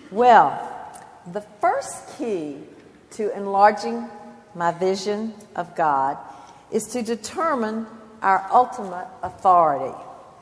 Well, the first key to enlarging my vision of God is to determine our ultimate authority.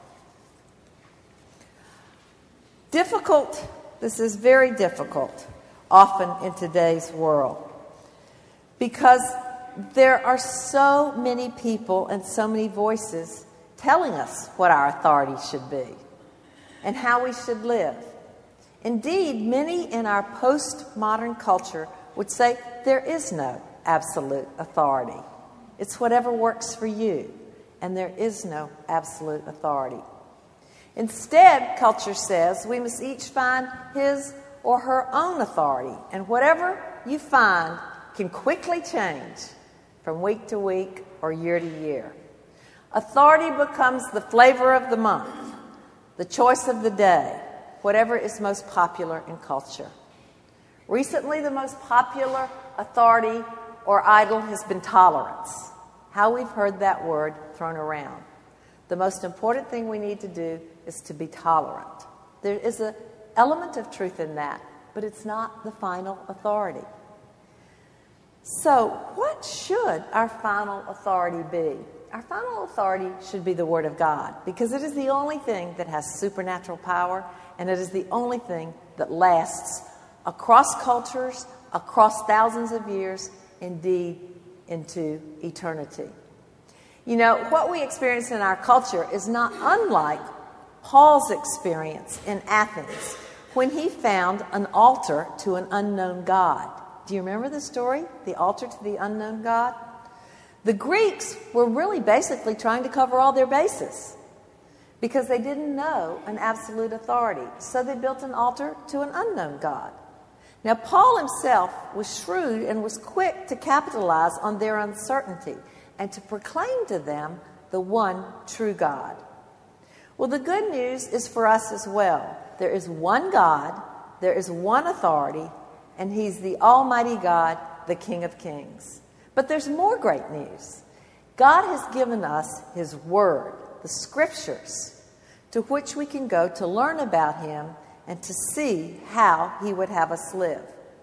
This is very difficult, often in today's world, because there are so many people and so many voices telling us what our authority should be and how we should live. Indeed, many in our postmodern culture would say there is no absolute authority. It's whatever works for you, and there is no absolute authority. Instead, culture says we must each find his or her own authority, and whatever you find can quickly change from week to week or year to year. Authority becomes the flavor of the month, the choice of the day, whatever is most popular in culture. Recently, the most popular authority or idol has been tolerance. How we've heard that word thrown around. The most important thing we need to do is to be tolerant. There is an element of truth in that, but it's not the final authority. So, what should our final authority be? Our final authority should be the Word of God, because it is the only thing that has supernatural power, and it is the only thing that lasts across cultures, across thousands of years, indeed into eternity. You know, what we experience in our culture is not unlike Paul's experience in Athens when he found an altar to an unknown God. Do you remember the story? The altar to the unknown God? The Greeks were really basically trying to cover all their bases because they didn't know an absolute authority. So they built an altar to an unknown God. Now, Paul himself was shrewd and was quick to capitalize on their uncertainty and to proclaim to them the one true God. Well, the good news is for us as well. There is one God, there is one authority, and He's the Almighty God, the King of Kings. But there's more great news. God has given us His Word, the Scriptures, to which we can go to learn about Him and to see how He would have us live.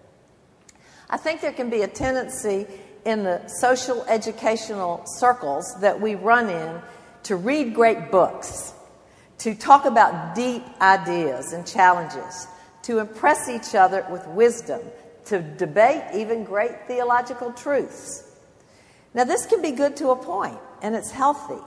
I think there can be a tendency in the social educational circles that we run in to read great books, to talk about deep ideas and challenges, to impress each other with wisdom, to debate even great theological truths. Now, this can be good to a point, and it's healthy.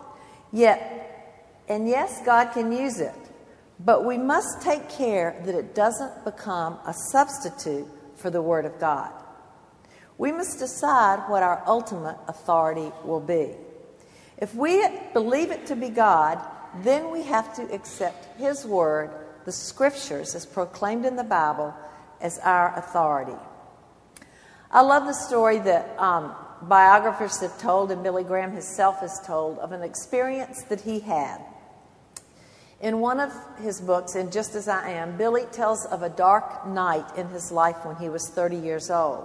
And yes, God can use it, but we must take care that it doesn't become a substitute for the Word of God. We must decide what our ultimate authority will be. If we believe it to be God, then we have to accept His Word, the Scriptures, as proclaimed in the Bible, as our authority. I love the story that biographers have told, and Billy Graham himself has told, of an experience that he had. In one of his books, In Just As I Am, Billy tells of a dark night in his life when he was 30 years old,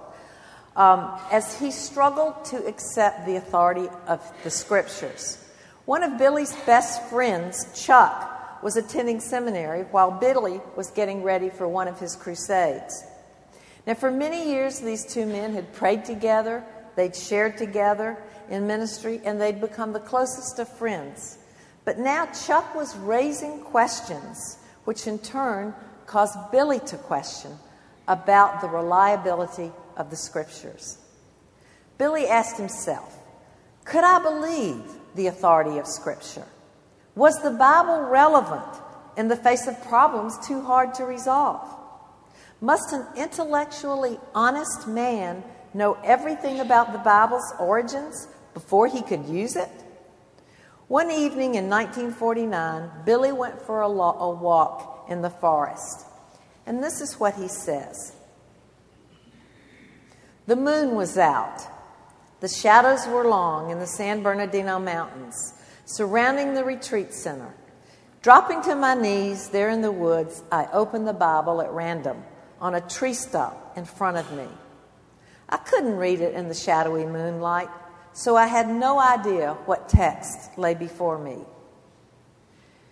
as he struggled to accept the authority of the Scriptures. One of Billy's best friends, Chuck, was attending seminary while Billy was getting ready for one of his crusades. Now, for many years, these two men had prayed together, they'd shared together in ministry, and they'd become the closest of friends. But now Chuck was raising questions, which in turn caused Billy to question about the reliability of the Scriptures. Billy asked himself, could I believe the authority of Scripture? Was the Bible relevant in the face of problems too hard to resolve? Must an intellectually honest man know everything about the Bible's origins before he could use it? One evening in 1949, Billy went for a walk in the forest. And this is what he says. The moon was out. The shadows were long in the San Bernardino Mountains, surrounding the retreat center. Dropping to my knees there in the woods, I opened the Bible at random on a tree stump in front of me. I couldn't read it in the shadowy moonlight, so I had no idea what text lay before me.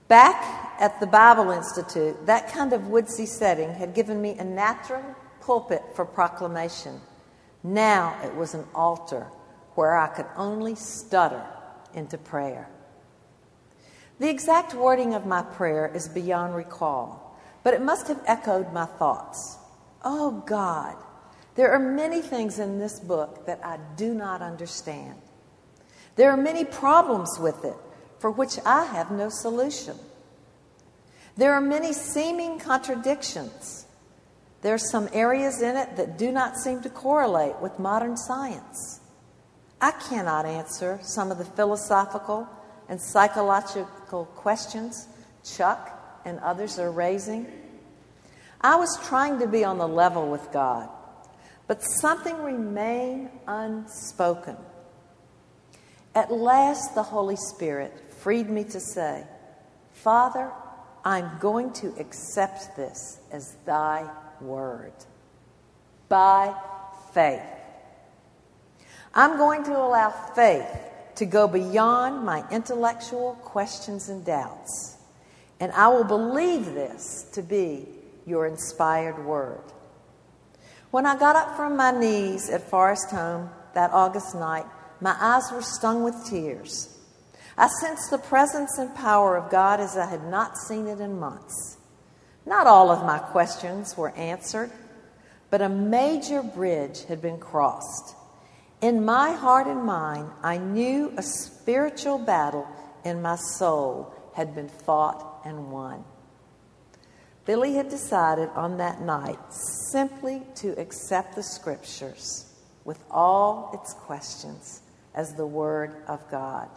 Back at the Bible Institute, that kind of woodsy setting had given me a natural pulpit for proclamation. Now it was an altar where I could only stutter into prayer. The exact wording of my prayer is beyond recall, but it must have echoed my thoughts. Oh God, there are many things in this book that I do not understand. There are many problems with it for which I have no solution. There are many seeming contradictions. There are some areas in it that do not seem to correlate with modern science. I cannot answer some of the philosophical and psychological questions Chuck and others are raising. I was trying to be on the level with God, but something remained unspoken. At last, the Holy Spirit freed me to say, Father, I'm going to accept this as thy word. By faith. I'm going to allow faith to go beyond my intellectual questions and doubts. And I will believe this to be your inspired word. When I got up from my knees at Forest Home that August night, my eyes were stung with tears. I sensed the presence and power of God as I had not seen it in months. Not all of my questions were answered, but a major bridge had been crossed. In my heart and mind, I knew a spiritual battle in my soul had been fought and won. Billy had decided on that night simply to accept the Scriptures with all its questions as the Word of God.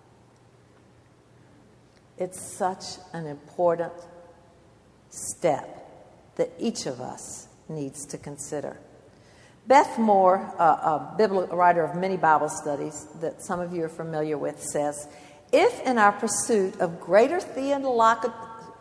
It's such an important step that each of us needs to consider. Beth Moore, a writer of many Bible studies that some of you are familiar with, says, if in our pursuit of greater theological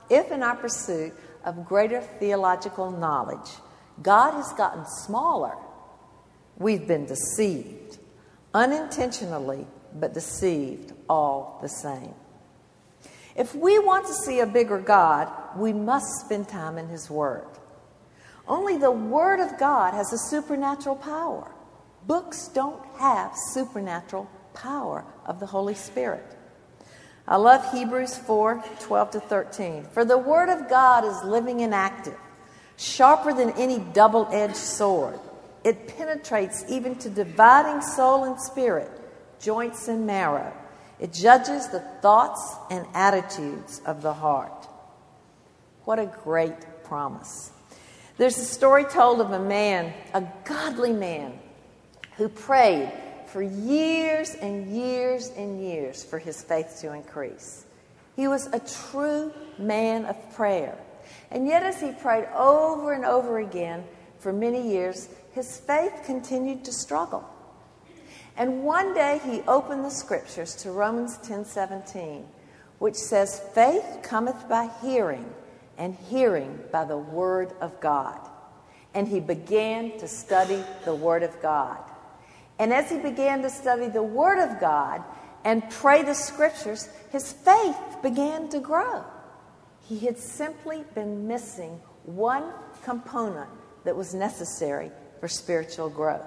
knowledge, God has gotten smaller, we've been deceived, unintentionally, but deceived all the same. If we want to see a bigger God, we must spend time in His Word. Only the Word of God has a supernatural power. Books don't have supernatural power of the Holy Spirit. I love Hebrews 4:12-13. For the Word of God is living and active, sharper than any double-edged sword. It penetrates even to dividing soul and spirit, joints and marrow. It judges the thoughts and attitudes of the heart. What a great promise. There's a story told of a man, a godly man, who prayed for years and years and years for his faith to increase. He was a true man of prayer. And yet as he prayed over and over again for many years, his faith continued to struggle. And one day he opened the Scriptures to Romans 10:17, which says, faith cometh by hearing, and hearing by the Word of God. And he began to study the Word of God. And as he began to study the Word of God and pray the Scriptures, his faith began to grow. He had simply been missing one component that was necessary for spiritual growth.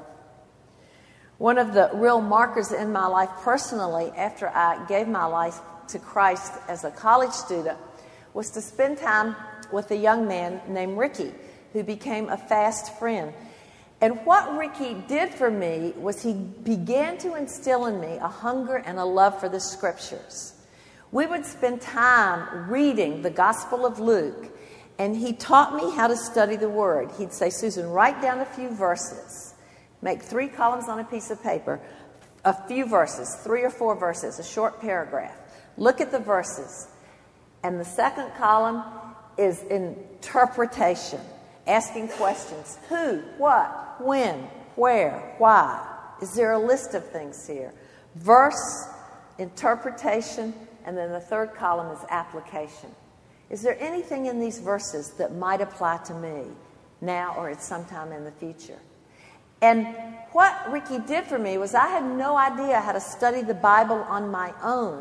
One of the real markers in my life personally, after I gave my life to Christ as a college student, was to spend time with a young man named Ricky, who became a fast friend. And what Ricky did for me was he began to instill in me a hunger and a love for the Scriptures. We would spend time reading the Gospel of Luke, and he taught me how to study the Word. He'd say, Susan, write down a few verses. Make 3 columns on a piece of paper, a few verses, 3 or 4 verses, a short paragraph. Look at the verses. And the second column is interpretation, asking questions. Who, what, when, where, why? Is there a list of things here? Verse, interpretation, and then the third column is application. Is there anything in these verses that might apply to me now or at some time in the future? And what Ricky did for me was I had no idea how to study the Bible on my own,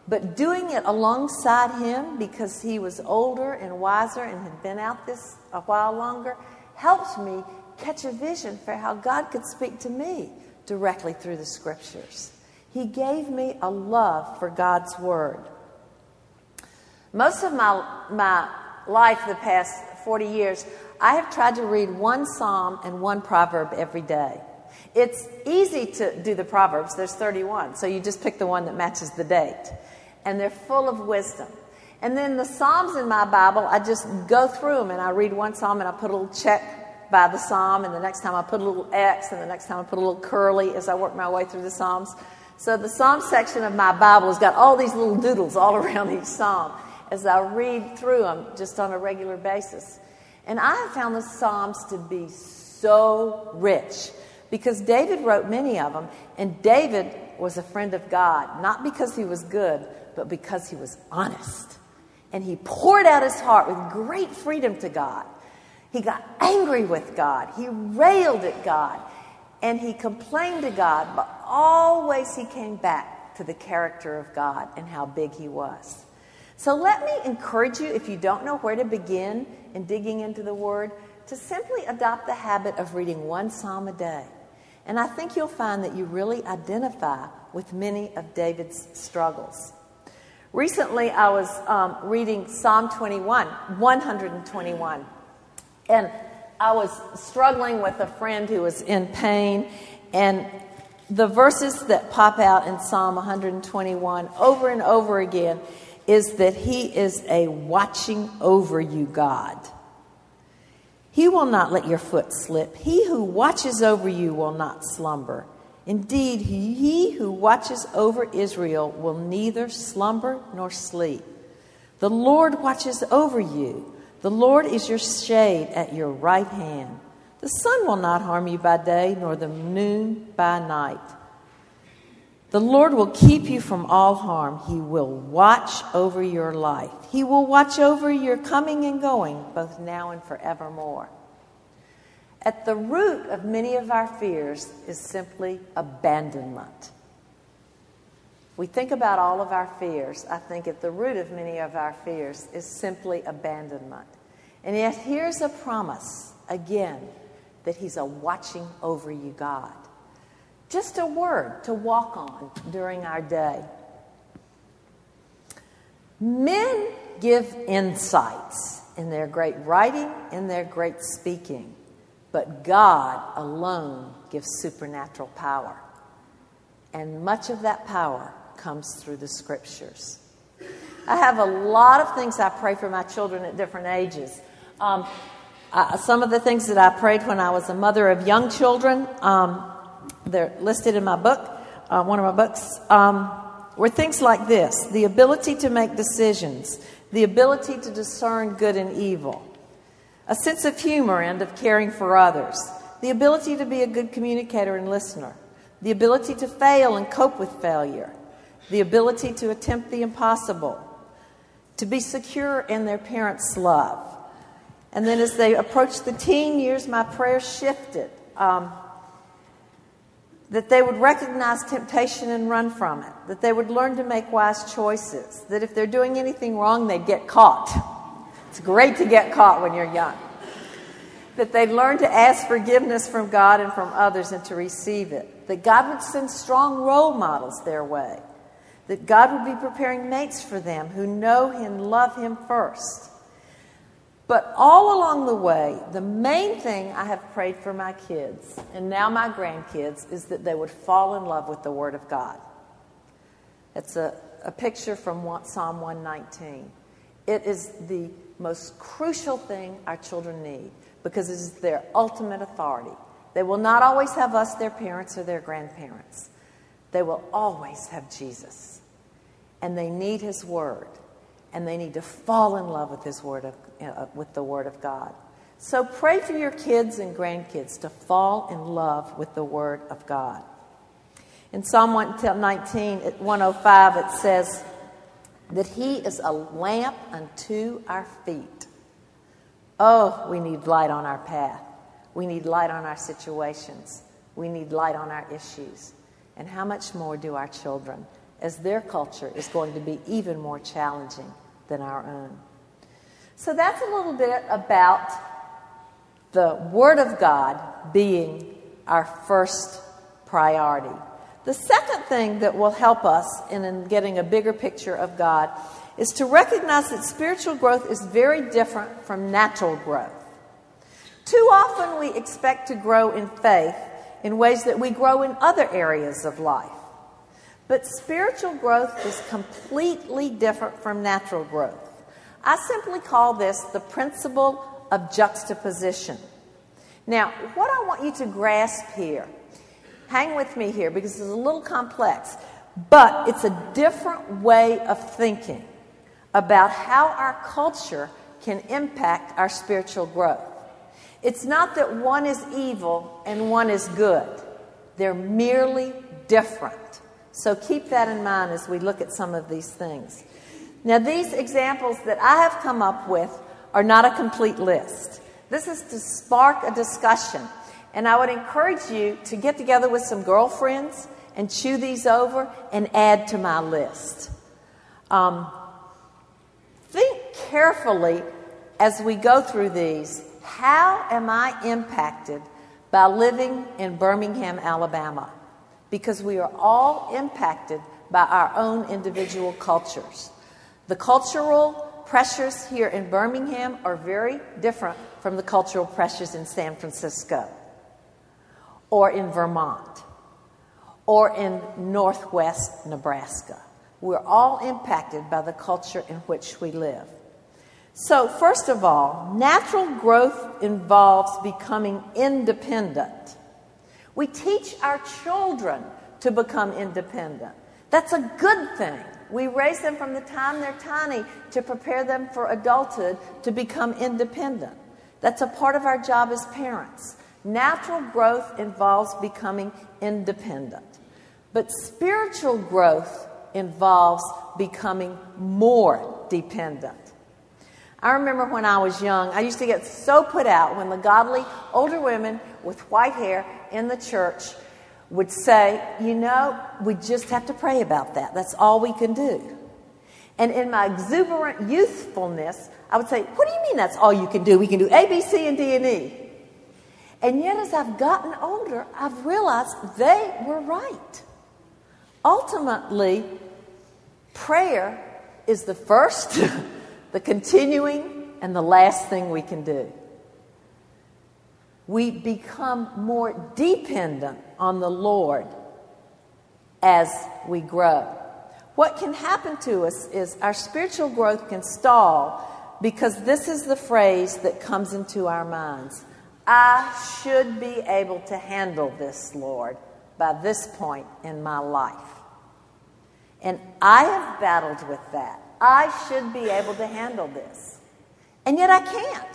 But doing it alongside him, because he was older and wiser and had been out this a while longer, helped me catch a vision for how God could speak to me directly through the Scriptures. He gave me a love for God's Word. Most of my life, the past 40 years, I have tried to read one psalm and one proverb every day. It's easy to do the Proverbs. There's 31, so you just pick the one that matches the date. And they're full of wisdom. And then the Psalms in my Bible, I just go through them and I read one psalm and I put a little check by the psalm, and the next time I put a little X, and the next time I put a little curly as I work my way through the Psalms. So the Psalm section of my Bible has got all these little doodles all around each psalm as I read through them just on a regular basis. And I have found the Psalms to be so rich because David wrote many of them, and David was a friend of God, not because he was good, but because he was honest. And he poured out his heart with great freedom to God. He got angry with God. He railed at God. And he complained to God, but always he came back to the character of God and how big he was. So let me encourage you, if you don't know where to begin in digging into the Word, to simply adopt the habit of reading one psalm a day. And I think you'll find that you really identify with many of David's struggles. Recently, I was reading Psalm 121, and I was struggling with a friend who was in pain, and the verses that pop out in Psalm 121 over and over again is that he is a watching over you God. He will not let your foot slip. He who watches over you will not slumber. Indeed, he who watches over Israel will neither slumber nor sleep. The Lord watches over you. The Lord is your shade at your right hand. The sun will not harm you by day, nor the moon by night. The Lord will keep you from all harm. He will watch over your life. He will watch over your coming and going, both now and forevermore. At the root of many of our fears is simply abandonment. We think about all of our fears. I think at the root of many of our fears is simply abandonment. And yet here's a promise, again, that he's a watching over you God. Just a word to walk on during our day. Men give insights in their great writing, in their great speaking. But God alone gives supernatural power. And much of that power comes through the Scriptures. I have a lot of things I pray for my children at different ages. Some of the things that I prayed when I was a mother of young children, they're listed in my book, one of my books, were things like this: the ability to make decisions, the ability to discern good and evil, a sense of humor and of caring for others, the ability to be a good communicator and listener, the ability to fail and cope with failure, the ability to attempt the impossible, to be secure in their parents' love. And then as they approached the teen years, my prayers shifted. That they would recognize temptation and run from it, that they would learn to make wise choices, that if they're doing anything wrong, they'd get caught. It's great to get caught when you're young. That they'd learn to ask forgiveness from God and from others and to receive it. That God would send strong role models their way. That God would be preparing mates for them who know Him, love Him first. But all along the way, the main thing I have prayed for my kids, and now my grandkids, is that they would fall in love with the Word of God. It's a picture from Psalm 119. It is the most crucial thing our children need because it is their ultimate authority. They will not always have us, their parents, or their grandparents. They will always have Jesus. And they need His Word. And they need to fall in love with with the Word of God. So pray for your kids and grandkids to fall in love with the Word of God. In Psalm 119, at 105, it says that He is a lamp unto our feet. Oh, we need light on our path. We need light on our situations. We need light on our issues. And how much more do our children as their culture is going to be even more challenging than our own. So that's a little bit about the Word of God being our first priority. The second thing that will help us in getting a bigger picture of God is to recognize that spiritual growth is very different from natural growth. Too often we expect to grow in faith in ways that we grow in other areas of life. But spiritual growth is completely different from natural growth. I simply call this the principle of juxtaposition. Now, what I want you to grasp here, hang with me here because it's a little complex, but it's a different way of thinking about how our culture can impact our spiritual growth. It's not that one is evil and one is good. They're merely different. So keep that in mind as we look at some of these things. Now, these examples that I have come up with are not a complete list. This is to spark a discussion. And I would encourage you to get together with some girlfriends and chew these over and add to my list. Think carefully as we go through these. How am I impacted by living in Birmingham, Alabama? Because we are all impacted by our own individual cultures. The cultural pressures here in Birmingham are very different from the cultural pressures in San Francisco or in Vermont or in northwest Nebraska. We're all impacted by the culture in which we live. So, first of all, natural growth involves becoming independent. We teach our children to become independent. That's a good thing. We raise them from the time they're tiny to prepare them for adulthood to become independent. That's a part of our job as parents. Natural growth involves becoming independent. But spiritual growth involves becoming more dependent. I remember when I was young, I used to get so put out when the godly older women with white hair in the church would say, you know, we just have to pray about that. That's all we can do. And in my exuberant youthfulness, I would say, what do you mean that's all you can do? We can do A, B, C, and D, and E. And yet as I've gotten older, I've realized they were right. Ultimately, prayer is the first, the continuing, and the last thing we can do. We become more dependent on the Lord as we grow. What can happen to us is our spiritual growth can stall because this is the phrase that comes into our minds. I should be able to handle this, Lord, by this point in my life. And I have battled with that. I should be able to handle this. And yet I can't.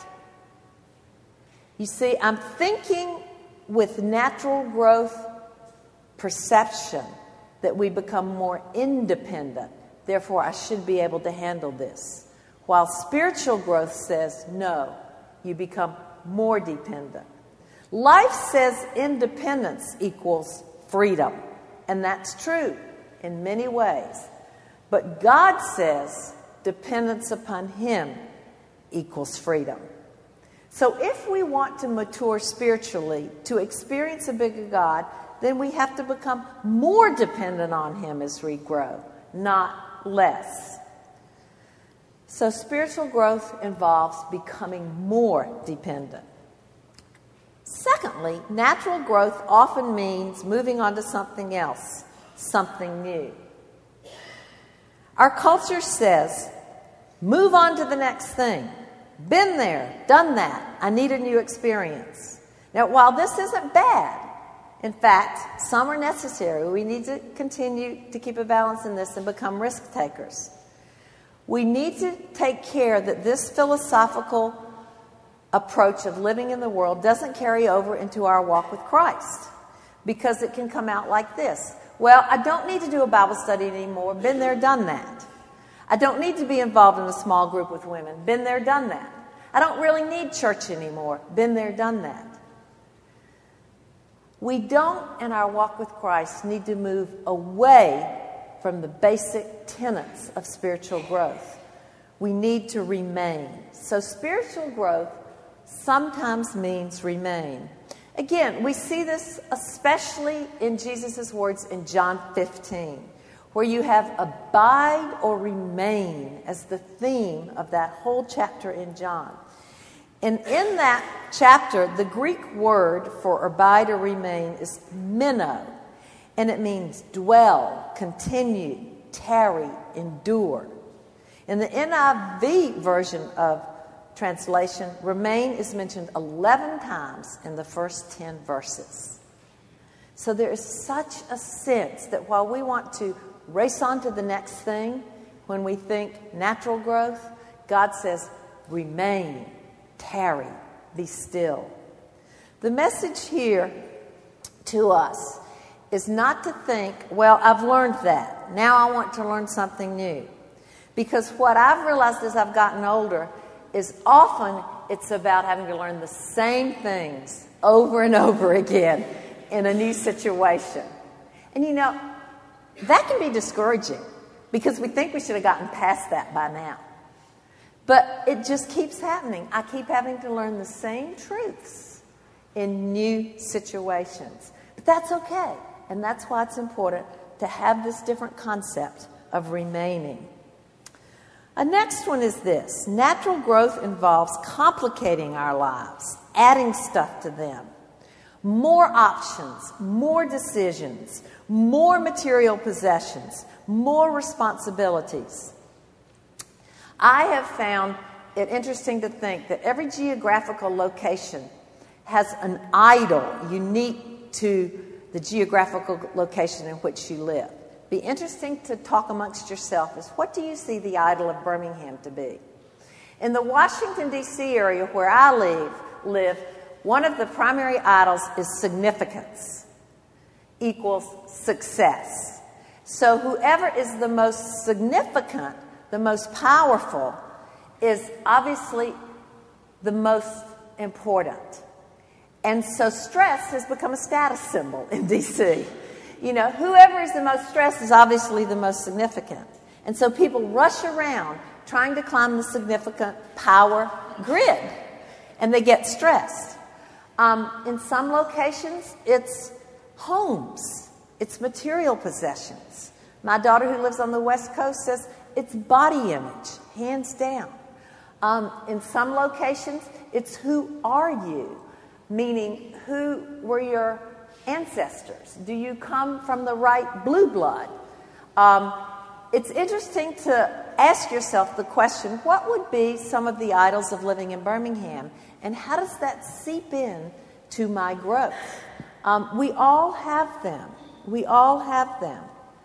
You see, I'm thinking with natural growth perception that we become more independent. Therefore, I should be able to handle this. While spiritual growth says, no, you become more dependent. Life says independence equals freedom. And that's true in many ways. But God says dependence upon Him equals freedom. So if we want to mature spiritually, to experience a bigger God, then we have to become more dependent on Him as we grow, not less. So spiritual growth involves becoming more dependent. Secondly, natural growth often means moving on to something else, something new. Our culture says, move on to the next thing. Been there, done that. I need a new experience. Now, while this isn't bad, in fact, some are necessary. We need to continue to keep a balance in this and become risk takers. We need to take care that this philosophical approach of living in the world doesn't carry over into our walk with Christ, because it can come out like this. Well, I don't need to do a Bible study anymore. Been there, done that. I don't need to be involved in a small group with women. Been there, done that. I don't really need church anymore. Been there, done that. We don't, in our walk with Christ, need to move away from the basic tenets of spiritual growth. We need to remain. So spiritual growth sometimes means remain. Again, we see this especially in Jesus' words in John 15, where you have abide or remain as the theme of that whole chapter in John. And in that chapter, the Greek word for abide or remain is meno, and it means dwell, continue, tarry, endure. In the NIV version of translation, remain is mentioned 11 times in the first 10 verses. So there is such a sense that while we want to race on to the next thing, when we think natural growth, God says, remain, tarry, be still. The message here to us is not to think, well, I've learned that. Now I want to learn something new. Because what I've realized as I've gotten older is often it's about having to learn the same things over and over again in a new situation. And you know, that can be discouraging because we think we should have gotten past that by now. But it just keeps happening. I keep having to learn the same truths in new situations. But that's okay. And that's why it's important to have this different concept of remaining. A next one is this. Natural growth involves complicating our lives, adding stuff to them. More options, more decisions, more material possessions, more responsibilities. I have found it interesting to think that every geographical location has an idol unique to the geographical location in which you live. Be interesting to talk amongst yourself is, what do you see the idol of Birmingham to be? In the Washington, D.C. area where I live, one of the primary idols is significance equals success. So whoever is the most significant, the most powerful, is obviously the most important. And so stress has become a status symbol in D.C. You know, whoever is the most stressed is obviously the most significant. And so people rush around trying to climb the significant power grid, and they get stressed. In some locations, it's homes. It's material possessions. My daughter who lives on the West Coast says it's body image, hands down. In some locations, it's who are you, meaning who were your ancestors? Do you come from the right blue blood? It's interesting to ask yourself the question, what would be some of the idols of living in Birmingham? And how does that seep in to my growth? We all have them. We all have them.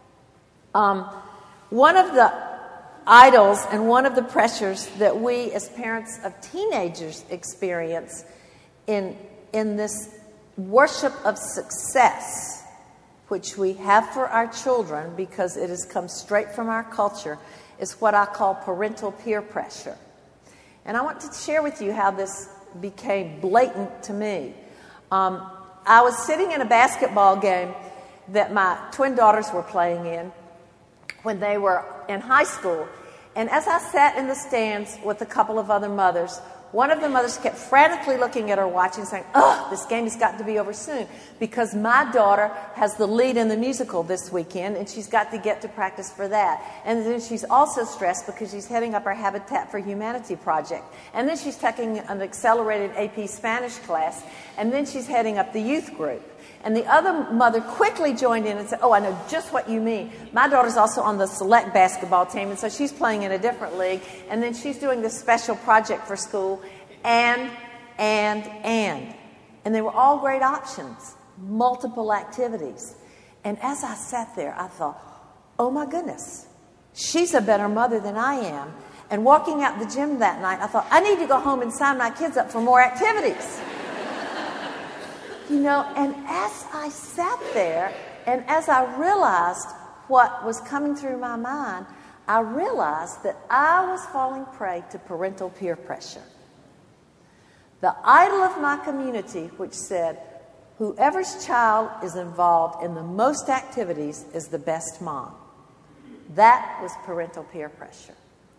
One of the idols and one of the pressures that we as parents of teenagers experience in this worship of success, which we have for our children because it has come straight from our culture, is what I call parental peer pressure. And I want to share with you how this became blatant to me. I was sitting in a basketball game that my twin daughters were playing in when they were in high school. And as I sat in the stands with a couple of other mothers, one of the mothers kept frantically looking at her watch and saying, "Oh, this game has got to be over soon because my daughter has the lead in the musical this weekend and she's got to get to practice for that. And then she's also stressed because she's heading up her Habitat for Humanity project. And then she's taking an accelerated AP Spanish class. And then she's heading up the youth group." And the other mother quickly joined in and said, "Oh, I know just what you mean. My daughter's also on the select basketball team, and so she's playing in a different league. And then she's doing this special project for school, and. And they were all great options, multiple activities. And as I sat there, I thought, oh my goodness, she's a better mother than I am. And walking out the gym that night, I thought, I need to go home and sign my kids up for more activities. You know, and as I sat there and as I realized what was coming through my mind, I realized that I was falling prey to parental peer pressure. The idol of my community, which said, whoever's child is involved in the most activities is the best mom. That was parental peer pressure.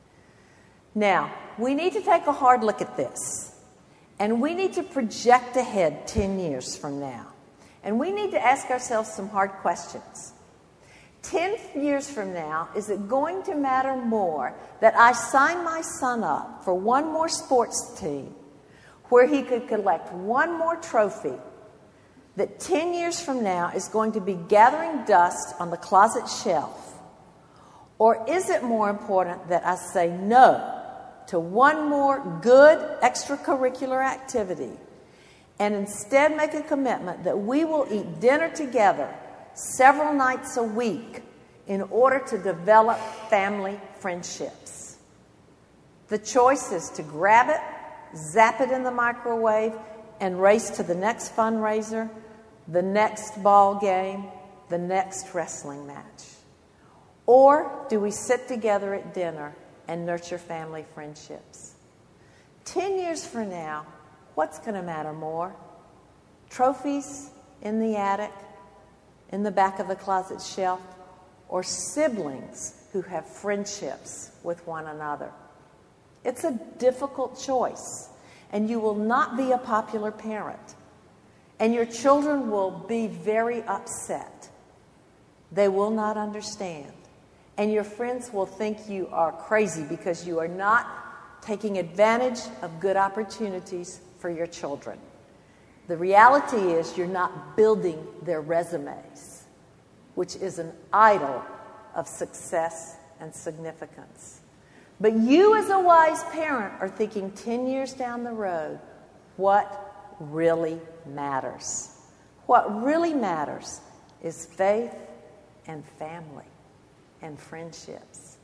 Now, we need to take a hard look at this. And we need to project ahead 10 years from now. And we need to ask ourselves some hard questions. 10 years from now, is it going to matter more that I sign my son up for one more sports team where he could collect one more trophy that 10 years from now is going to be gathering dust on the closet shelf? Or is it more important that I say no to one more good extracurricular activity and instead make a commitment that we will eat dinner together several nights a week in order to develop family friendships? The choice is to grab it, zap it in the microwave, and race to the next fundraiser, the next ball game, the next wrestling match. Or do we sit together at dinner and nurture family friendships? 10 years from now, what's going to matter more? Trophies in the attic, in the back of the closet shelf, or siblings who have friendships with one another? It's a difficult choice, and you will not be a popular parent, and your children will be very upset. They will not understand. And your friends will think you are crazy because you are not taking advantage of good opportunities for your children. The reality is you're not building their resumes, which is an idol of success and significance. But you as a wise parent are thinking 10 years down the road, what really matters? What really matters is faith and family and friendships.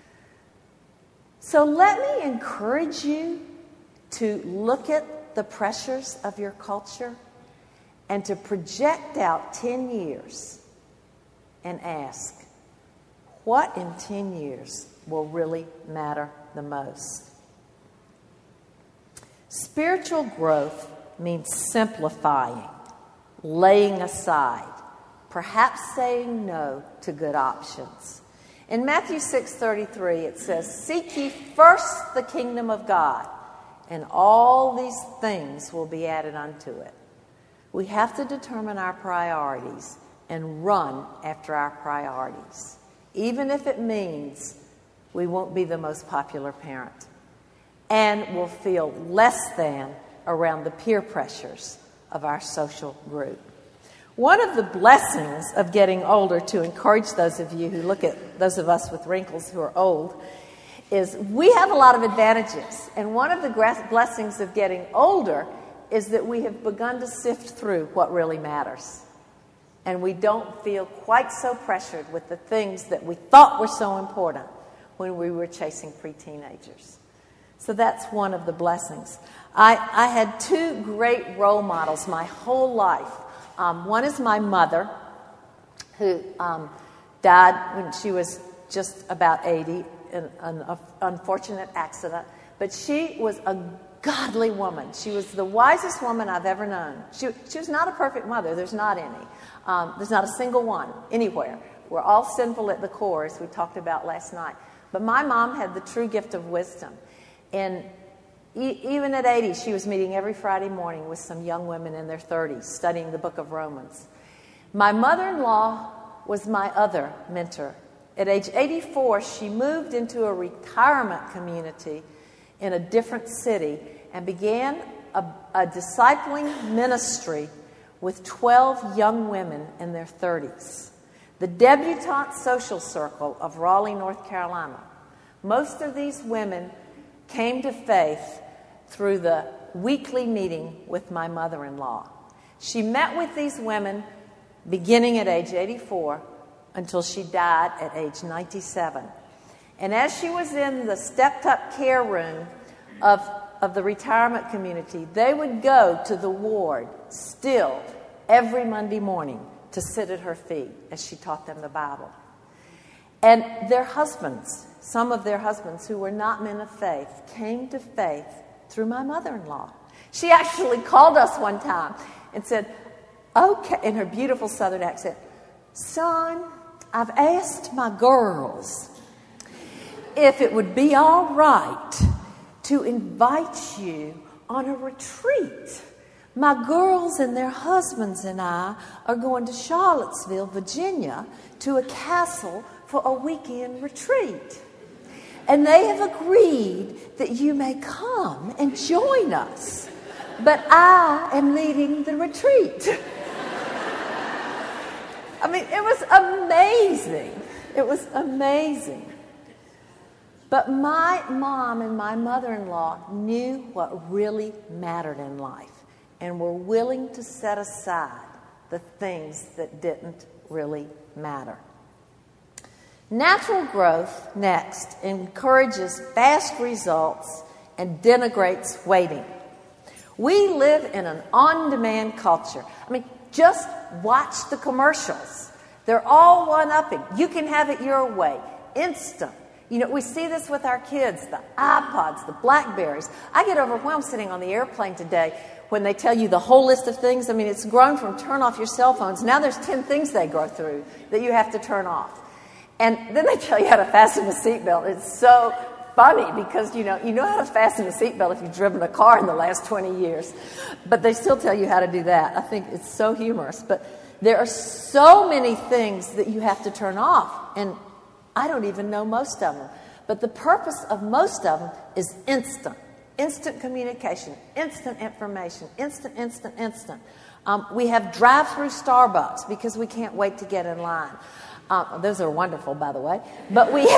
So let me encourage you to look at the pressures of your culture and to project out 10 years and ask, what in 10 years will really matter the most? Spiritual growth means simplifying, laying aside, perhaps saying no to good options. In Matthew 6:33, it says, "Seek ye first the kingdom of God, and all these things will be added unto it." We have to determine our priorities and run after our priorities, even if it means we won't be the most popular parent and will feel less than around the peer pressures of our social group. One of the blessings of getting older, to encourage those of you who look at those of us with wrinkles who are old, is we have a lot of advantages. And one of the blessings of getting older is that we have begun to sift through what really matters. And we don't feel quite so pressured with the things that we thought were so important when we were chasing pre-teenagers. So that's one of the blessings. I had two great role models my whole life. One is my mother, who died when she was just about 80 in an unfortunate accident. But she was a godly woman. She was the wisest woman I've ever known. She was not a perfect mother. There's not any. There's not a single one anywhere. We're all sinful at the core, as we talked about last night. But my mom had the true gift of wisdom. And even at 80, she was meeting every Friday morning with some young women in their 30s, studying the book of Romans. My mother-in-law was my other mentor. At age 84, she moved into a retirement community in a different city and began a discipling ministry with 12 young women in their 30s. The Debutante Social Circle of Raleigh, North Carolina. Most of these women came to faith through the weekly meeting with my mother-in-law. She met with these women beginning at age 84 until she died at age 97. And as she was in the stepped-up care room of the retirement community, they would go to the ward still every Monday morning to sit at her feet as she taught them the Bible. And their husbands, some of their husbands who were not men of faith, came to faith through my mother-in-law. She actually called us one time and said, okay, in her beautiful Southern accent, "Son, I've asked my girls if it would be all right to invite you on a retreat. My girls and their husbands and I are going to Charlottesville, Virginia, to a castle for a weekend retreat. And they have agreed that you may come and join us. But I am leading the retreat. I mean, it was amazing. It was amazing. But my mom and my mother-in-law knew what really mattered in life and were willing to set aside the things that didn't really matter. Natural growth, next, encourages fast results and denigrates waiting. We live in an on-demand culture. I mean, just watch the commercials. They're all one-upping. You can have it your way, instant. You know, we see this with our kids, the iPods, the Blackberries. I get overwhelmed sitting on the airplane today when they tell you the whole list of things. I mean, it's grown from turn off your cell phones. Now there's 10 things they go through that you have to turn off. And then they tell you how to fasten a seatbelt. It's so funny because, you know how to fasten a seatbelt if you've driven a car in the last 20 years. But they still tell you how to do that. I think it's so humorous. But there are so many things that you have to turn off. And I don't even know most of them. But the purpose of most of them is instant. Instant communication, instant information, instant. We have drive-through Starbucks because we can't wait to get in line. Those are wonderful, by the way. But we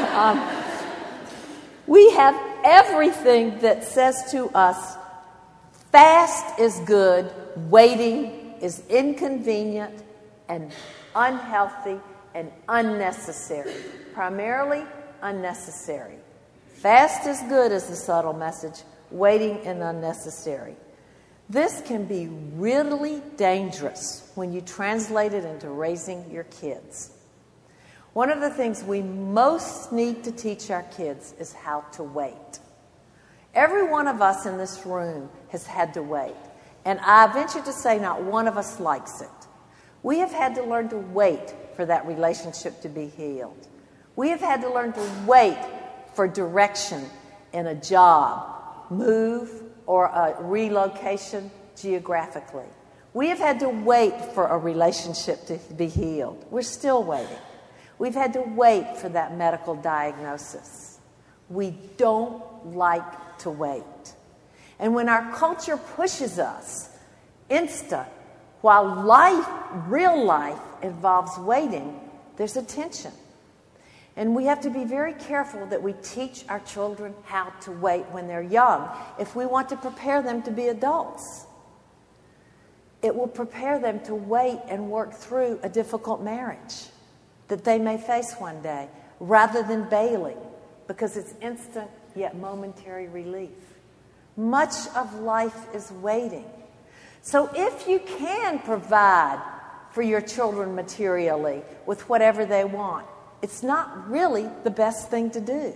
have everything that says to us, fast is good, waiting is inconvenient and unhealthy and unnecessary. Primarily unnecessary. Fast is good is the subtle message. Waiting is unnecessary. This can be really dangerous when you translate it into raising your kids. One of the things we most need to teach our kids is how to wait. Every one of us in this room has had to wait. And I venture to say not one of us likes it. We have had to learn to wait for that relationship to be healed. We have had to learn to wait for direction in a job, move, or a relocation geographically. We have had to wait for a relationship to be healed. We're still waiting. We've had to wait for that medical diagnosis. We don't like to wait. And when our culture pushes us instant, while real life involves waiting, there's a tension. And we have to be very careful that we teach our children how to wait when they're young if we want to prepare them to be adults. It will prepare them to wait and work through a difficult marriage that they may face one day, rather than bailing, because it's instant yet momentary relief. Much of life is waiting. So if you can provide for your children materially with whatever they want, it's not really the best thing to do.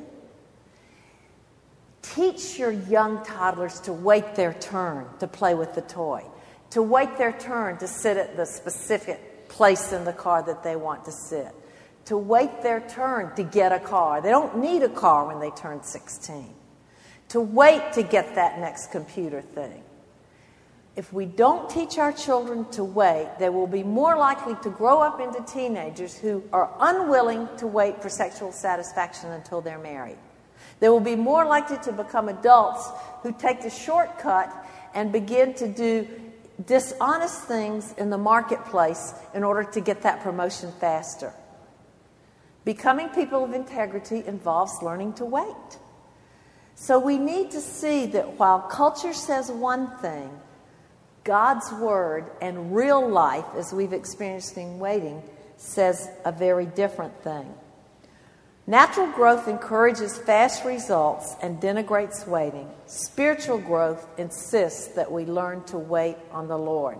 Teach your young toddlers to wait their turn to play with the toy, to wait their turn to sit at the specific place in the car that they want to sit, to wait their turn to get a car. They don't need a car when they turn 16. To wait to get that next computer thing. If we don't teach our children to wait, they will be more likely to grow up into teenagers who are unwilling to wait for sexual satisfaction until they're married. They will be more likely to become adults who take the shortcut and begin to do dishonest things in the marketplace in order to get that promotion faster. Becoming people of integrity involves learning to wait. So we need to see that while culture says one thing, God's Word and real life, as we've experienced in waiting, says a very different thing. Natural growth encourages fast results and denigrates waiting. Spiritual growth insists that we learn to wait on the Lord.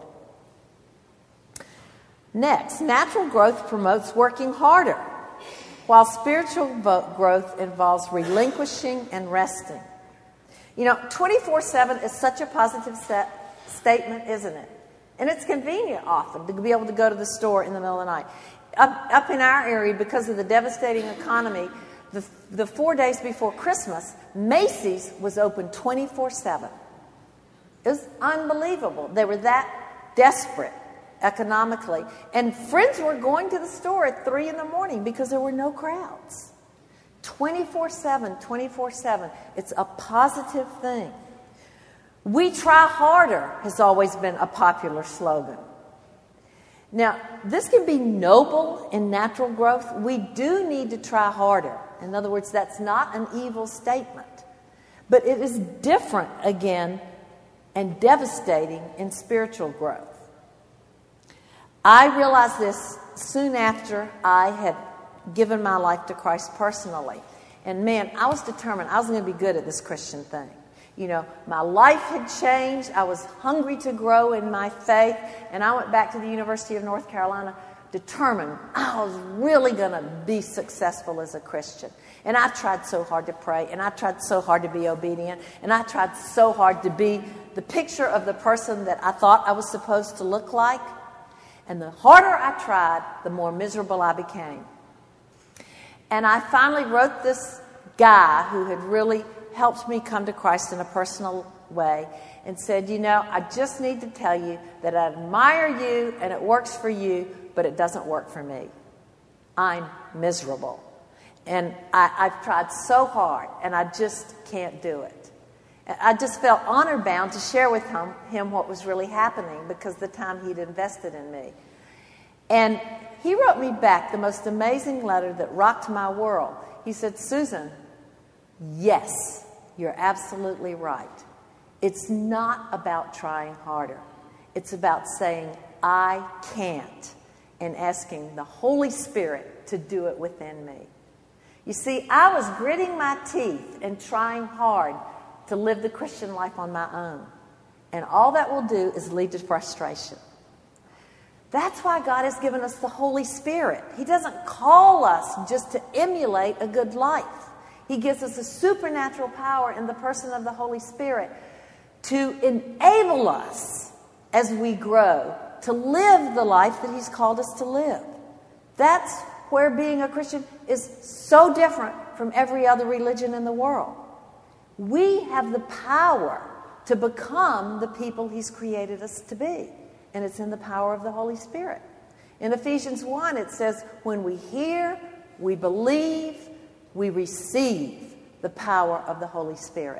Next, natural growth promotes working harder, while spiritual growth involves relinquishing and resting. 24/7 is such a positive statement, isn't it? And it's convenient often to be able to go to the store in the middle of the night. up in our area, because of the devastating economy, the 4 days before Christmas, Macy's was open 24/7. It was unbelievable. They were that desperate economically. And friends were going to the store at 3 in the morning because there were no crowds. 24/7, 24/7. It's a positive thing. We try harder has always been a popular slogan. Now, this can be noble in natural growth. We do need to try harder. In other words, that's not an evil statement. But it is different, again, and devastating in spiritual growth. I realized this soon after I had given my life to Christ personally. And man, I was determined I was going to be good at this Christian thing. You know, my life had changed. I was hungry to grow in my faith. And I went back to the University of North Carolina determined I was really going to be successful as a Christian. And I tried so hard to pray. And I tried so hard to be obedient. And I tried so hard to be the picture of the person that I thought I was supposed to look like. And the harder I tried, the more miserable I became. And I finally wrote this guy who had really helped me come to Christ in a personal way and said, you know, I just need to tell you that I admire you and it works for you, but it doesn't work for me. I'm miserable. And I've tried so hard and I just can't do it. I just felt honor bound to share with him what was really happening because the time he'd invested in me. And he wrote me back the most amazing letter that rocked my world. He said, Susan, yes, you're absolutely right. It's not about trying harder. It's about saying, I can't, and asking the Holy Spirit to do it within me. You see, I was gritting my teeth and trying hard to live the Christian life on my own. And all that will do is lead to frustration. That's why God has given us the Holy Spirit. He doesn't call us just to emulate a good life. He gives us a supernatural power in the person of the Holy Spirit to enable us as we grow to live the life that He's called us to live. That's where being a Christian is so different from every other religion in the world. We have the power to become the people He's created us to be. And it's in the power of the Holy Spirit. In Ephesians 1, it says, when we hear, we believe, we receive the power of the Holy Spirit.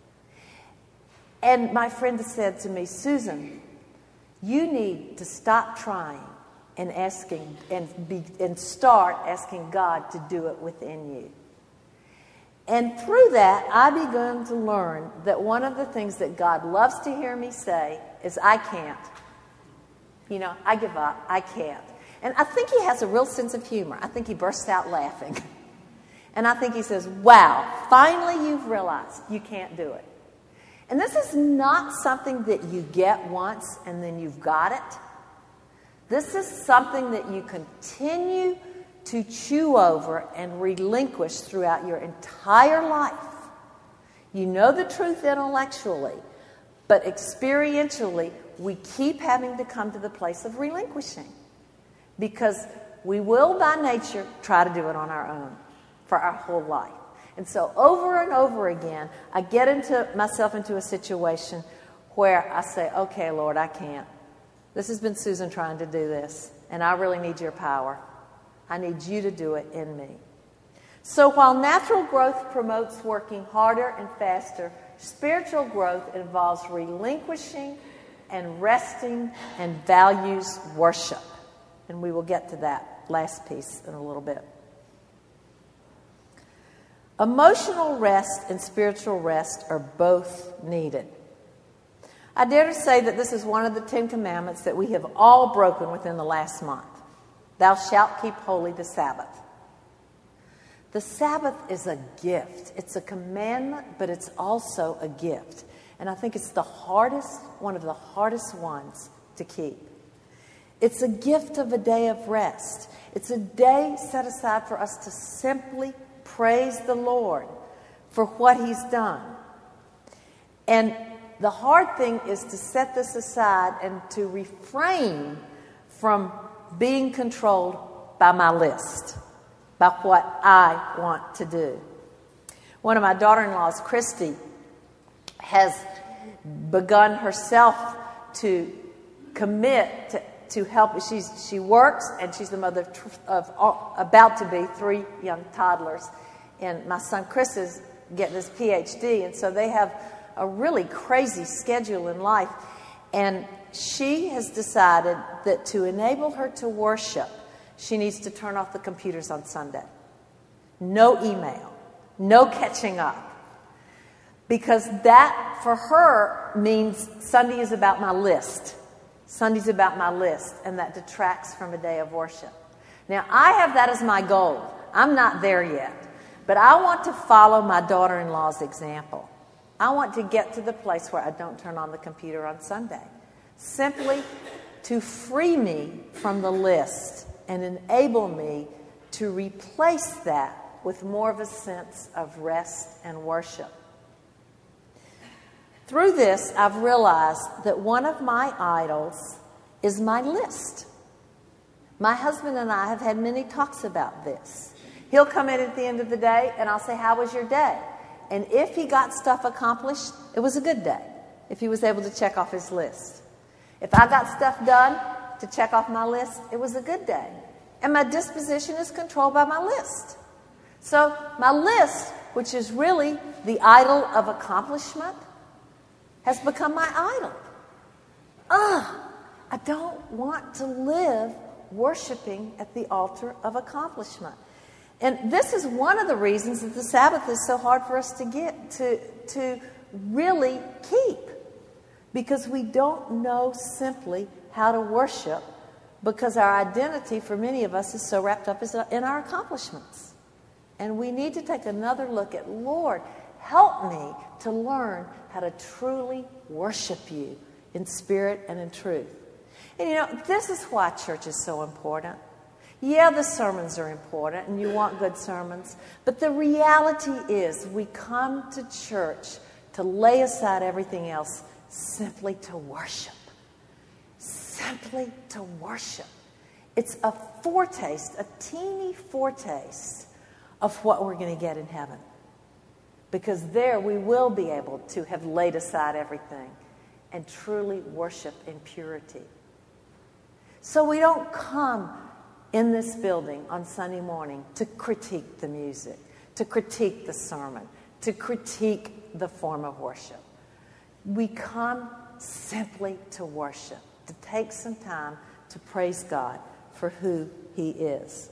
And my friend said to me, Susan, you need to stop trying and asking and start asking God to do it within you. And through that, I began to learn that one of the things that God loves to hear me say is, I can't. You know, I give up. I can't. And I think He has a real sense of humor. I think He bursts out laughing. And I think He says, wow, finally you've realized you can't do it. And this is not something that you get once and then you've got it. This is something that you continue to chew over and relinquish throughout your entire life. You know the truth intellectually, but experientially, we keep having to come to the place of relinquishing because we will by nature try to do it on our own for our whole life. And so over and over again, I get myself into a situation where I say, okay, Lord, I can't. This has been Susan trying to do this, and I really need your power. I need you to do it in me. So while natural growth promotes working harder and faster, spiritual growth involves relinquishing and resting and values worship. And we will get to that last piece in a little bit. Emotional rest and spiritual rest are both needed. I dare to say that this is one of the 10 commandments that we have all broken within the last month. Thou shalt keep holy the Sabbath. The Sabbath is a gift. It's a commandment, but it's also a gift. And I think it's one of the hardest ones to keep. It's a gift of a day of rest. It's a day set aside for us to simply praise the Lord for what He's done. And the hard thing is to set this aside and to refrain from being controlled by my list, by what I want to do. One of my daughter-in-laws, Christy, has begun herself to commit to help. She works, and she's the mother of about to be 3 young toddlers. And my son Chris is getting his PhD, and so they have a really crazy schedule in life. And she has decided that to enable her to worship, she needs to turn off the computers on Sunday. No email, no catching up. Because that, for her, means Sunday is about my list. Sunday's about my list, and that detracts from a day of worship. Now, I have that as my goal. I'm not there yet. But I want to follow my daughter-in-law's example. I want to get to the place where I don't turn on the computer on Sunday. Simply to free me from the list and enable me to replace that with more of a sense of rest and worship. Through this, I've realized that one of my idols is my list. My husband and I have had many talks about this. He'll come in at the end of the day, and I'll say, "How was your day?" And if he got stuff accomplished, it was a good day, if he was able to check off his list. If I got stuff done to check off my list, it was a good day. And my disposition is controlled by my list. So my list, which is really the idol of accomplishment, has become my idol. I don't want to live worshiping at the altar of accomplishment. And this is one of the reasons that the Sabbath is so hard for us to get to really keep. Because we don't know simply how to worship, because our identity for many of us is so wrapped up in our accomplishments. And we need to take another look at, Lord, help me to learn how to truly worship you in spirit and in truth. And you know, this is why church is so important. Yeah, the sermons are important, and you want good sermons. But the reality is we come to church to lay aside everything else simply to worship. Simply to worship. It's a foretaste, a teeny foretaste of what we're going to get in heaven. Because there we will be able to have laid aside everything and truly worship in purity. So we don't come in this building on Sunday morning to critique the music, to critique the sermon, to critique the form of worship. We come simply to worship, to take some time to praise God for who He is.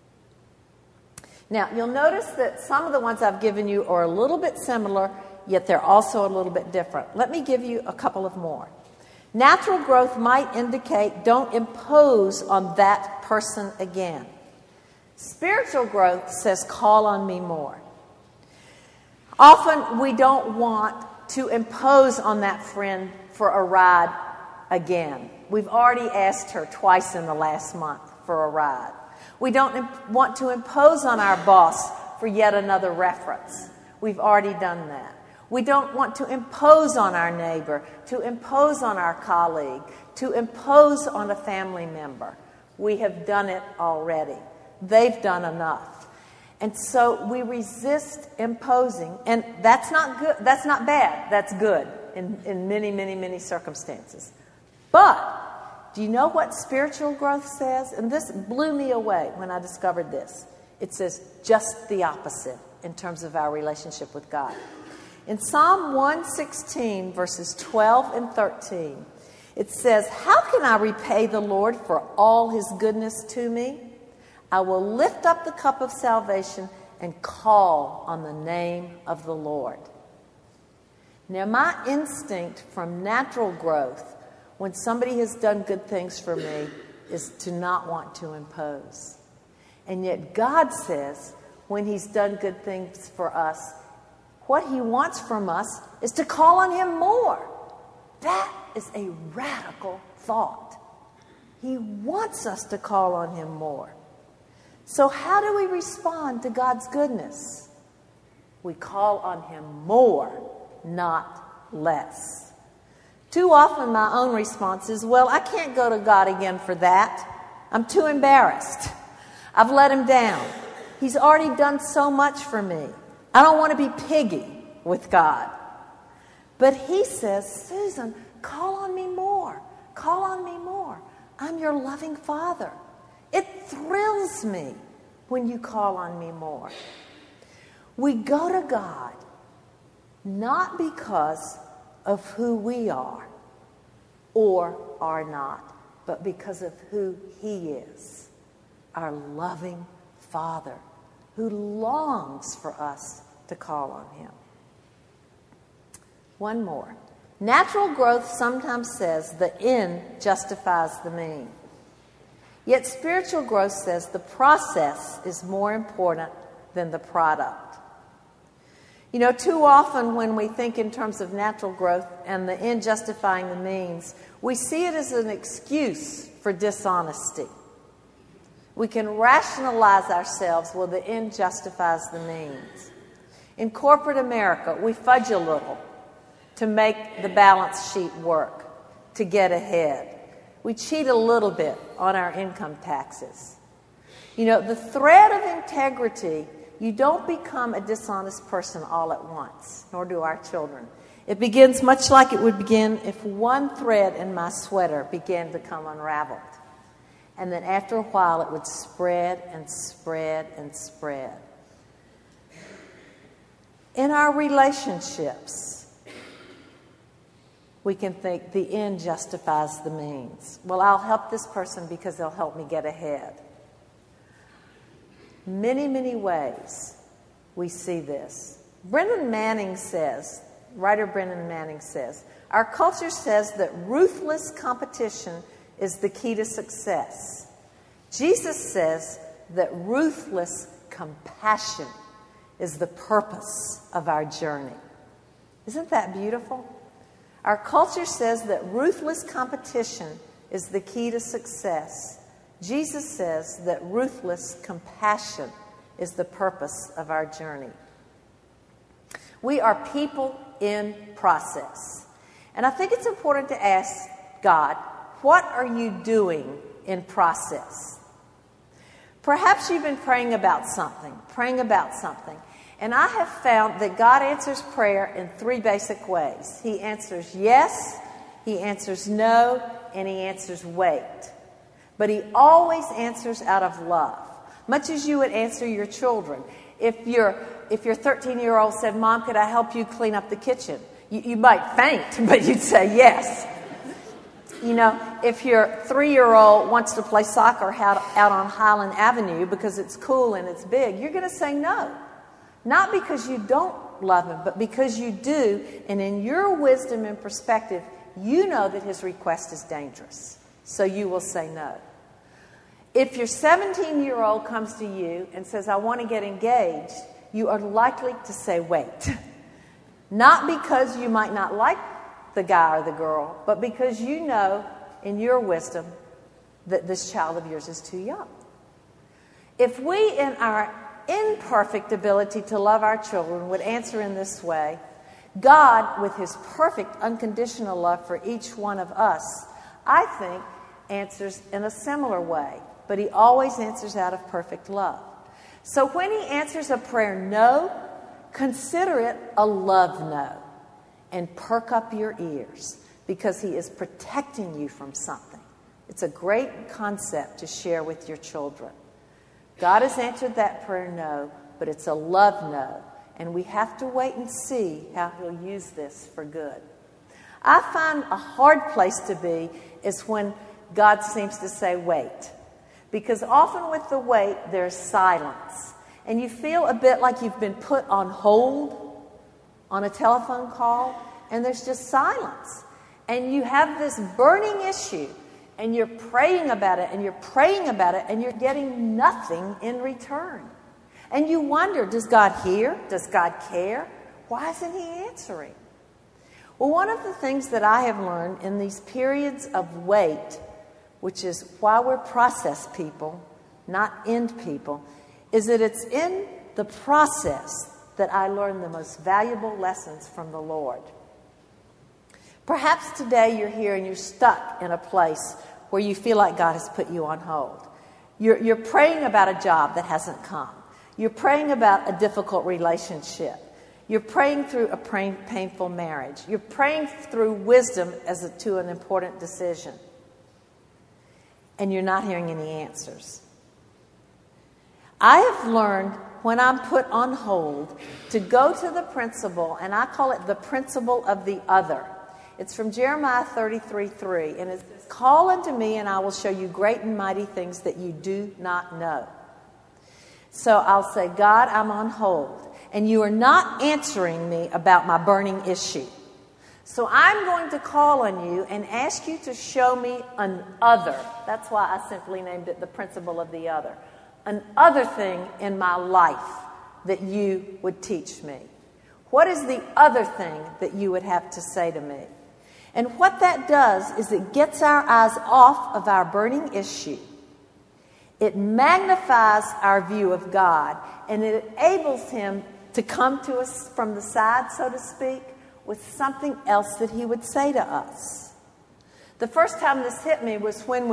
Now, you'll notice that some of the ones I've given you are a little bit similar, yet they're also a little bit different. Let me give you a couple of more. Natural growth might indicate don't impose on that person again. Spiritual growth says call on me more. Often we don't want to impose on that friend for a ride again. We've already asked her twice in the last month for a ride. We don't want to impose on our boss for yet another reference. We've already done that. We don't want to impose on our neighbor, to impose on our colleague, to impose on a family member. We have done it already. They've done enough. And so we resist imposing, and that's not good. That's not bad. That's good in many, many, many circumstances. But do you know what spiritual growth says? And this blew me away when I discovered this. It says just the opposite in terms of our relationship with God. In Psalm 116, verses 12 and 13, it says, "How can I repay the Lord for all His goodness to me? I will lift up the cup of salvation and call on the name of the Lord." Now, my instinct from natural growth, when somebody has done good things for me, is to not want to impose. And yet God says, when He's done good things for us, what He wants from us is to call on Him more. That is a radical thought. He wants us to call on Him more. So how do we respond to God's goodness? We call on Him more, not less. Too often my own response is, well, I can't go to God again for that. I'm too embarrassed. I've let him down. He's already done so much for me. I don't want to be piggy with God. But he says, Susan, call on me more. Call on me more. I'm your loving Father. It thrills me when you call on me more. We go to God not because of who we are or are not, but because of who he is, our loving Father who longs for us to call on him. One more. Natural growth sometimes says the end justifies the mean. Yet spiritual growth says the process is more important than the product. You know, too often when we think in terms of natural growth and the end justifying the means, we see it as an excuse for dishonesty. We can rationalize ourselves, well, the end justifies the means. In corporate America, we fudge a little to make the balance sheet work, to get ahead. We cheat a little bit on our income taxes. You know, the thread of integrity, you don't become a dishonest person all at once, nor do our children. It begins much like it would begin if one thread in my sweater began to come unraveled. And then after a while, it would spread and spread and spread. In our relationships, we can think the end justifies the means. Well, I'll help this person because they'll help me get ahead. Many, many ways we see this. Brennan Manning says, writer Brennan Manning says, our culture says that ruthless competition is the key to success. Jesus says that ruthless compassion is the purpose of our journey. Isn't that beautiful? Our culture says that ruthless competition is the key to success. Jesus says that ruthless compassion is the purpose of our journey. We are people in process. And I think it's important to ask God, what are you doing in process? Perhaps you've been praying about something. And I have found that God answers prayer in three basic ways. He answers yes, he answers no, and he answers wait. But he always answers out of love, much as you would answer your children. If your 13-year-old said, Mom, could I help you clean up the kitchen? You might faint, but you'd say yes. You know, if your 3-year-old wants to play soccer out on Highland Avenue because it's cool and it's big, you're going to say no. Not because you don't love him, but because you do, and in your wisdom and perspective, you know that his request is dangerous. So you will say no. If your 17-year-old comes to you and says, I want to get engaged, you are likely to say wait. Not because you might not like the guy or the girl, but because you know in your wisdom that this child of yours is too young. If we, in our imperfect ability to love our children, would answer in this way, God, with his perfect unconditional love for each one of us, I think, answers in a similar way. But he always answers out of perfect love. So when he answers a prayer no, consider it a love no. And perk up your ears, because he is protecting you from something. It's a great concept to share with your children. God has answered that prayer no, but it's a love no. And we have to wait and see how he'll use this for good. I find a hard place to be is when God seems to say wait. Because often with the wait, there's silence. And you feel a bit like you've been put on hold on a telephone call, and there's just silence. And you have this burning issue, and you're praying about it, and you're praying about it, and you're getting nothing in return. And you wonder, does God hear? Does God care? Why isn't he answering? Well, one of the things that I have learned in these periods of wait, which is why we're process people, not end people, is that it's in the process that I learn the most valuable lessons from the Lord. Perhaps today you're here and you're stuck in a place where you feel like God has put you on hold. You're praying about a job that hasn't come. You're praying about a difficult relationship. You're praying through a painful marriage. You're praying through wisdom to an important decision. And you're not hearing any answers. I have learned when I'm put on hold to go to the principle, and I call it the principle of the other. It's from Jeremiah 33:3, and it says, "Call unto me, and I will show you great and mighty things that you do not know." So I'll say, God, I'm on hold, and you are not answering me about my burning issue. So I'm going to call on you and ask you to show me an other. That's why I simply named it the principle of the other. An other thing in my life that you would teach me. What is the other thing that you would have to say to me? And what that does is it gets our eyes off of our burning issue. It magnifies our view of God, and it enables Him to come to us from the side, so to speak, with something else that He would say to us. The first time this hit me was when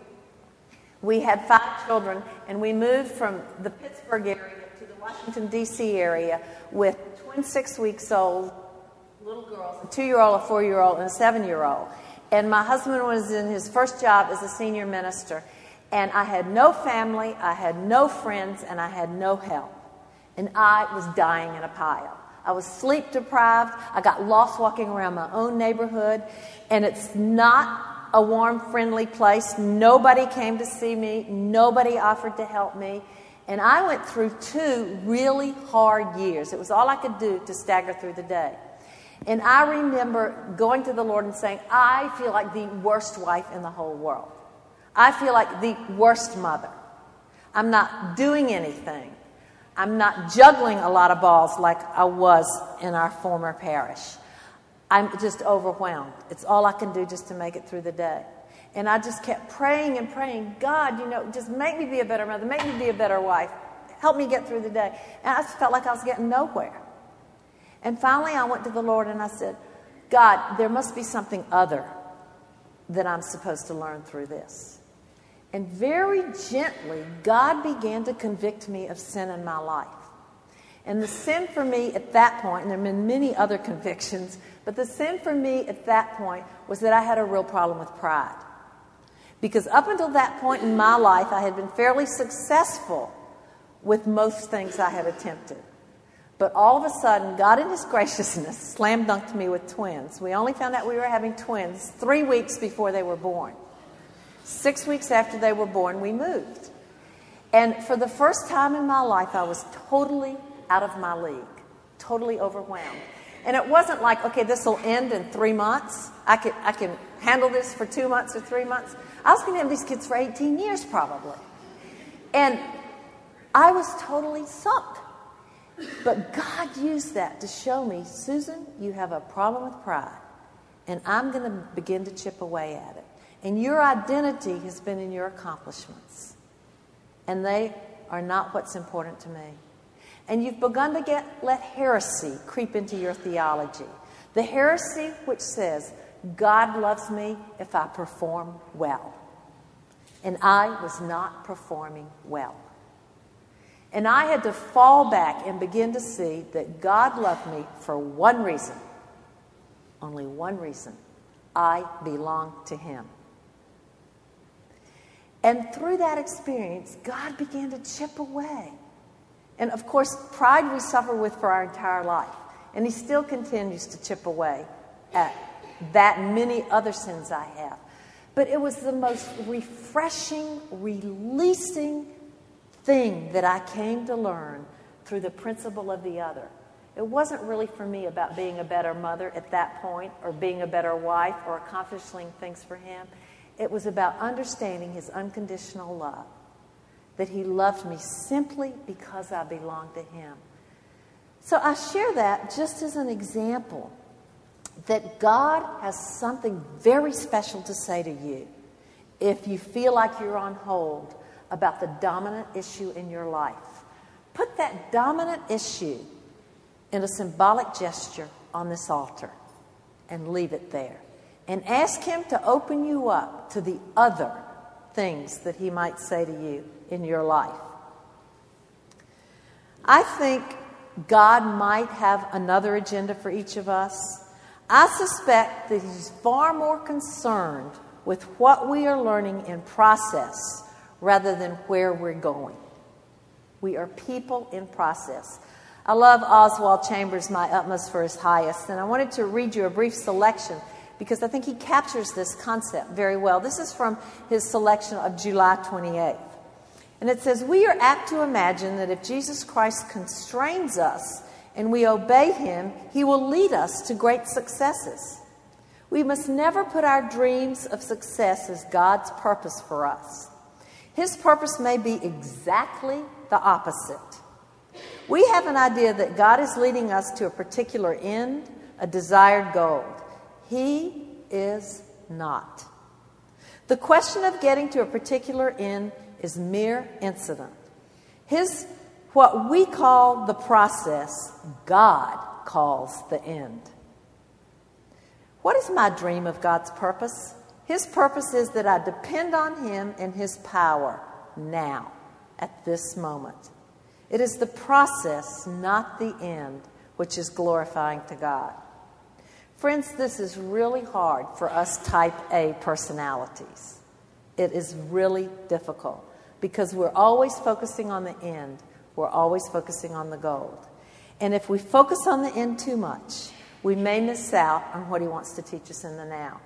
we had 5 children, and we moved from the Pittsburgh area to the Washington, D.C. area with twin 6-week-old little girls, a 2-year-old, a 4-year-old, and a 7-year-old. And my husband was in his first job as a senior minister, and I had no family, I had no friends, and I had no help. And I was dying in a pile. I was sleep deprived. I got lost walking around my own neighborhood, and it's not a warm, friendly place. Nobody came to see me. Nobody offered to help me. And I went through 2 really hard years. It was all I could do to stagger through the day. And I remember going to the Lord and saying, I feel like the worst wife in the whole world. I feel like the worst mother. I'm not doing anything. I'm not juggling a lot of balls like I was in our former parish. I'm just overwhelmed. It's all I can do just to make it through the day. And I just kept praying and praying, God, just make me be a better mother, make me be a better wife, help me get through the day. And I just felt like I was getting nowhere. And finally I went to the Lord and I said, God, there must be something other that I'm supposed to learn through this. And very gently, God began to convict me of sin in my life. And the sin for me at that point, and there have been many other convictions, but the sin for me at that point was that I had a real problem with pride. Because up until that point in my life, I had been fairly successful with most things I had attempted. But all of a sudden, God in His graciousness slam dunked me with twins. We only found out we were having twins 3 weeks before they were born. 6 weeks after they were born, we moved. And for the first time in my life, I was totally out of my league, totally overwhelmed. And it wasn't like, okay, this will end in 3 months. I can handle this for 2 months or 3 months. I was going to have these kids for 18 years probably. And I was totally sunk. But God used that to show me, Susan, you have a problem with pride. And I'm going to begin to chip away at it. And your identity has been in your accomplishments. And they are not what's important to me. And you've begun to let heresy creep into your theology. The heresy which says, God loves me if I perform well. And I was not performing well. And I had to fall back and begin to see that God loved me for one reason. Only one reason. I belong to Him. And through that experience, God began to chip away. And of course, pride we suffer with for our entire life. And He still continues to chip away at that and many other sins I have. But it was the most refreshing, releasing thing that I came to learn through the principle of the other. It wasn't really for me about being a better mother at that point or being a better wife or accomplishing things for Him. It was about understanding His unconditional love, that He loved me simply because I belonged to Him. So I share that just as an example that God has something very special to say to you if you feel like you're on hold about the dominant issue in your life. Put that dominant issue in a symbolic gesture on this altar and leave it there. And ask Him to open you up to the other things that he might say to you in your life. I think God might have another agenda for each of us. I suspect that he's far more concerned with what we are learning in process rather than where we're going. We are people in process. I love Oswald Chambers' My Utmost for His Highest, and I wanted to read you a brief selection because I think he captures this concept very well. This is from his selection of July 28th. And it says, "We are apt to imagine that if Jesus Christ constrains us and we obey him, he will lead us to great successes. We must never put our dreams of success as God's purpose for us. His purpose may be exactly the opposite. We have an idea that God is leading us to a particular end, a desired goal. He is not. The question of getting to a particular end is mere incident. What we call the process, God calls the end. What is my dream of God's purpose? His purpose is that I depend on him and his power now, at this moment. It is the process, not the end, which is glorifying to God." Friends, this is really hard for us type A personalities. It is really difficult because we're always focusing on the end. We're always focusing on the goal. And if we focus on the end too much, we may miss out on what he wants to teach us in the now.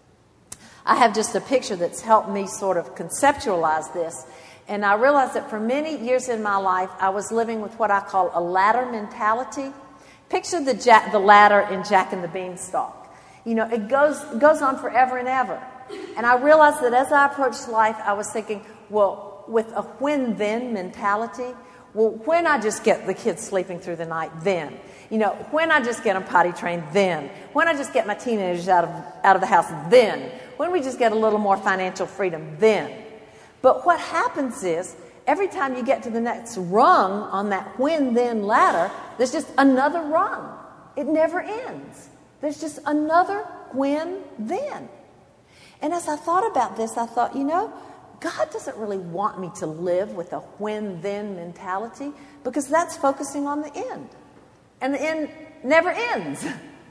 I have just a picture that's helped me sort of conceptualize this. And I realized that for many years in my life, I was living with what I call a ladder mentality. Picture the ladder in Jack and the Beanstalk. You know, it goes on forever and ever. And I realized that as I approached life, I was thinking, well, with a when-then mentality, well, when I just get the kids sleeping through the night, then. You know, when I just get them potty trained, then. When I just get my teenagers out of the house, then. When we just get a little more financial freedom, then. But what happens is, every time you get to the next rung on that when-then ladder, there's just another rung. It never ends. There's just another when-then. And as I thought about this, I thought, you know, God doesn't really want me to live with a when-then mentality because that's focusing on the end. And the end never ends.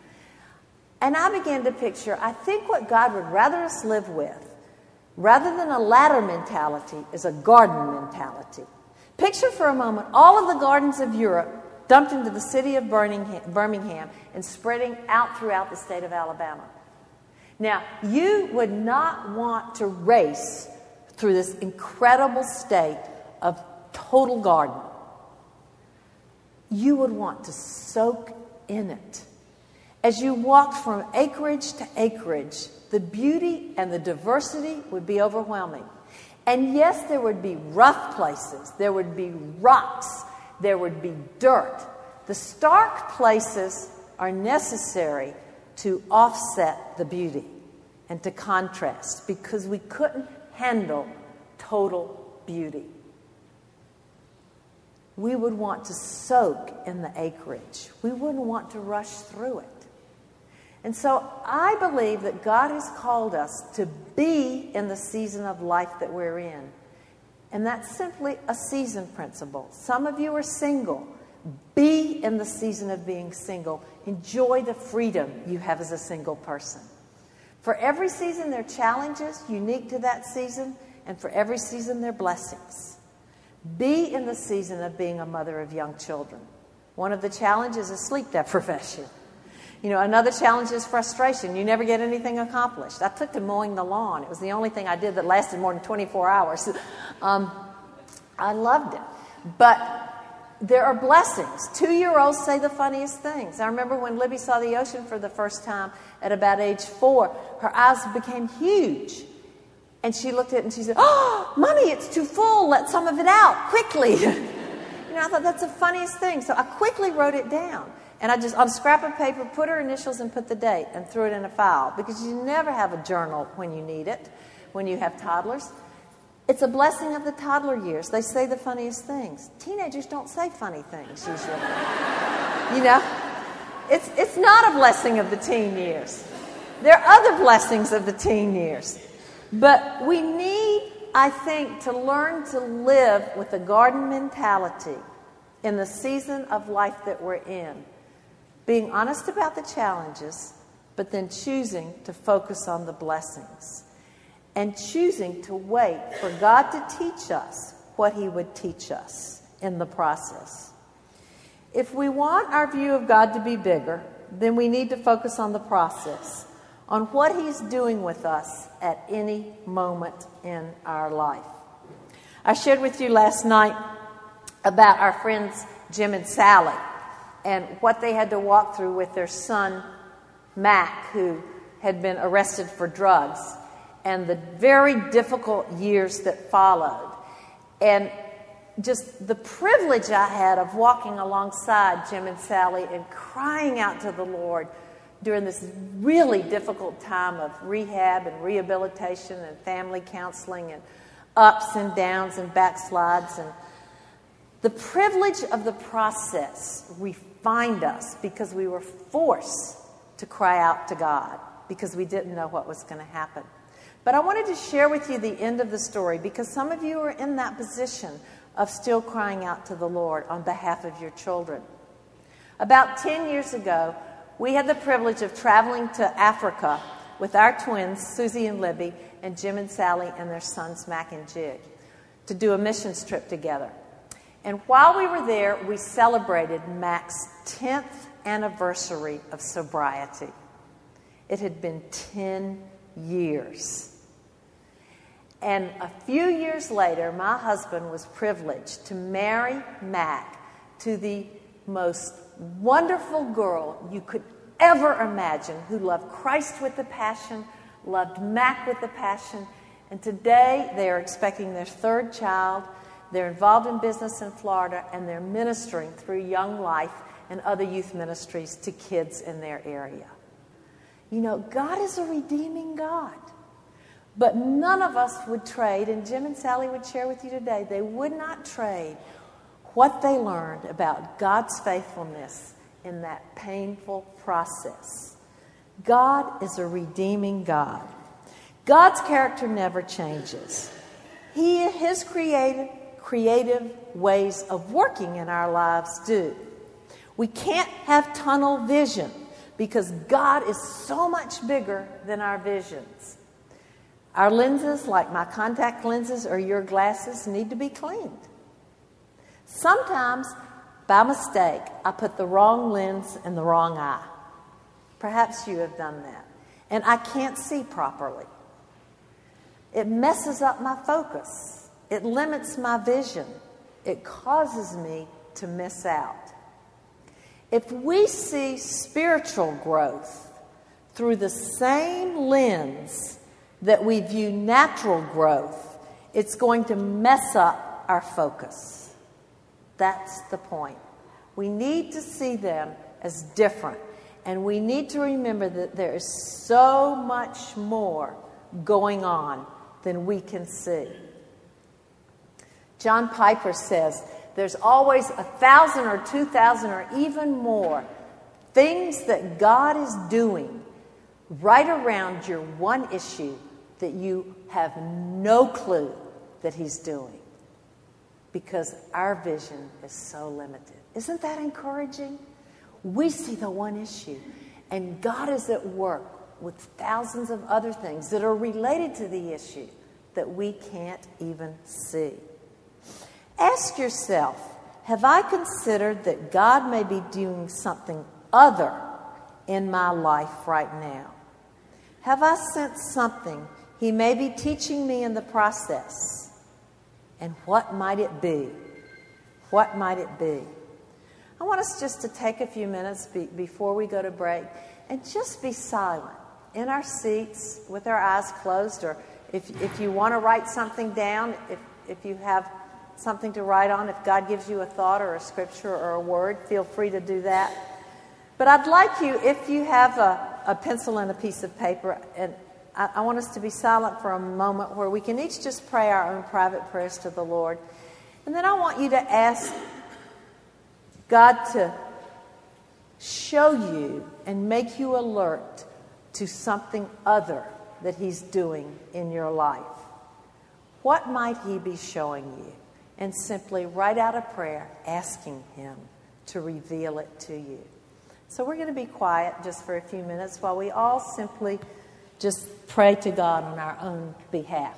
And I began to picture, I think what God would rather us live with, rather than a ladder mentality, is a garden mentality. Picture for a moment all of the gardens of Europe dumped into the city of Birmingham and spreading out throughout the state of Alabama. Now, you would not want to race through this incredible state of total garden. You would want to soak in it. As you walked from acreage to acreage, the beauty and the diversity would be overwhelming. And yes, there would be rough places. There would be rocks. There would be dirt. The stark places are necessary to offset the beauty and to contrast because we couldn't handle total beauty. We would want to soak in the acreage. We wouldn't want to rush through it. And so I believe that God has called us to be in the season of life that we're in. And that's simply a season principle. Some of you are single. Be in the season of being single. Enjoy the freedom you have as a single person. For every season, there are challenges unique to that season, and for every season, there are blessings. Be in the season of being a mother of young children. One of the challenges is sleep deprivation. You know, another challenge is frustration. You never get anything accomplished. I took to mowing the lawn. It was the only thing I did that lasted more than 24 hours. I loved it. But there are blessings. 2-year-olds say the funniest things. I remember when Libby saw the ocean for the first time at about age 4, her eyes became huge. And she looked at it and she said, "Oh, Mommy, it's too full. Let some of it out, quickly." You know, I thought that's the funniest thing. So I quickly wrote it down. And I just, on a scrap of paper, put her initials and put the date and threw it in a file. Because you never have a journal when you need it, when you have toddlers. It's a blessing of the toddler years. They say the funniest things. Teenagers don't say funny things, usually. You know? It's not a blessing of the teen years. There are other blessings of the teen years. But we need I think to learn to live with a garden mentality in the season of life that we're in, being honest about the challenges, but then choosing to focus on the blessings and choosing to wait for God to teach us what He would teach us in the process. If we want our view of God to be bigger, then we need to focus on the process, on what He's doing with us at any moment in our life. I shared with you last night about our friends Jim and Sally and what they had to walk through with their son Mac, who had been arrested for drugs, and the very difficult years that followed. And just the privilege I had of walking alongside Jim and Sally and crying out to the Lord during this really difficult time of rehab and rehabilitation and family counseling and ups and downs and backslides. And the privilege of the process refined us because we were forced to cry out to God because we didn't know what was going to happen. But I wanted to share with you the end of the story because some of you are in that position of still crying out to the Lord on behalf of your children. About 10 years ago, we had the privilege of traveling to Africa with our twins, Susie and Libby, and Jim and Sally and their sons, Mac and Jig, to do a missions trip together. And while we were there, we celebrated Mac's 10th anniversary of sobriety. It had been 10 years. And a few years later, my husband was privileged to marry Mac to the most wonderful girl you could ever imagine, who loved Christ with a passion, loved Mac with a passion, and today they are expecting their third child. They're involved in business in Florida, and they're ministering through Young Life and other youth ministries to kids in their area. You know, God is a redeeming God. But none of us would trade, and Jim and Sally would share with you today, they would not trade what they learned about God's faithfulness in that painful process. God is a redeeming God. God's character never changes. His creative ways of working in our lives do. We can't have tunnel vision because God is so much bigger than our visions. Our lenses, like my contact lenses or your glasses, need to be cleaned. Sometimes, by mistake, I put the wrong lens in the wrong eye. Perhaps you have done that. And I can't see properly. It messes up my focus. It limits my vision. It causes me to miss out. If we see spiritual growth through the same lens that we view natural growth, it's going to mess up our focus. That's the point. We need to see them as different. And we need to remember that there is so much more going on than we can see. John Piper says, there's always 1,000 or 2,000 or even more things that God is doing right around your one issue that you have no clue that He's doing, because our vision is so limited. Isn't that encouraging? We see the one issue, and God is at work with thousands of other things that are related to the issue that we can't even see. Ask yourself, have I considered that God may be doing something other in my life right now? Have I sensed something He may be teaching me in the process? And what might it be? What might it be? I want us just to take a few minutes before we go to break and just be silent in our seats with our eyes closed, or if you want to write something down, if you have something to write on, if God gives you a thought or a scripture or a word, feel free to do that. But I'd like you, if you have a pencil and a piece of paper, and I want us to be silent for a moment where we can each just pray our own private prayers to the Lord. And then I want you to ask God to show you and make you alert to something other that He's doing in your life. What might he be showing you? And simply write out a prayer asking him to reveal it to you. So we're going to be quiet just for a few minutes while we all simply just pray to God on our own behalf.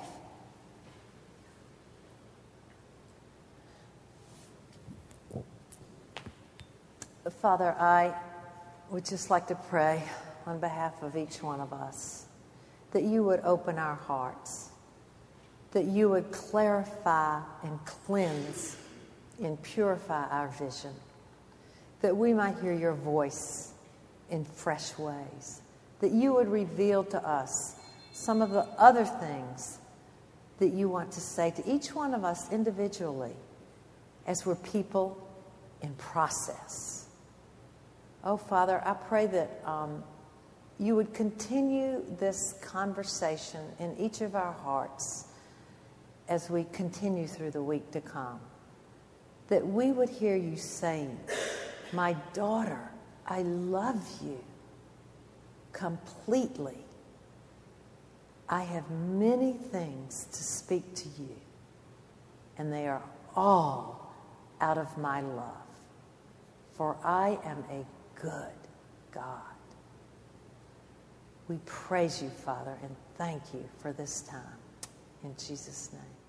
Father, I would just like to pray on behalf of each one of us that you would open our hearts, that you would clarify and cleanse and purify our vision, that we might hear your voice in fresh ways, that you would reveal to us some of the other things that you want to say to each one of us individually as we're people in process. Oh, Father, I pray that you would continue this conversation in each of our hearts as we continue through the week to come, that we would hear you saying, my daughter, I love you completely. I have many things to speak to you, and they are all out of my love, for I am a good God. We praise you, Father, and thank you for this time. In Jesus' name.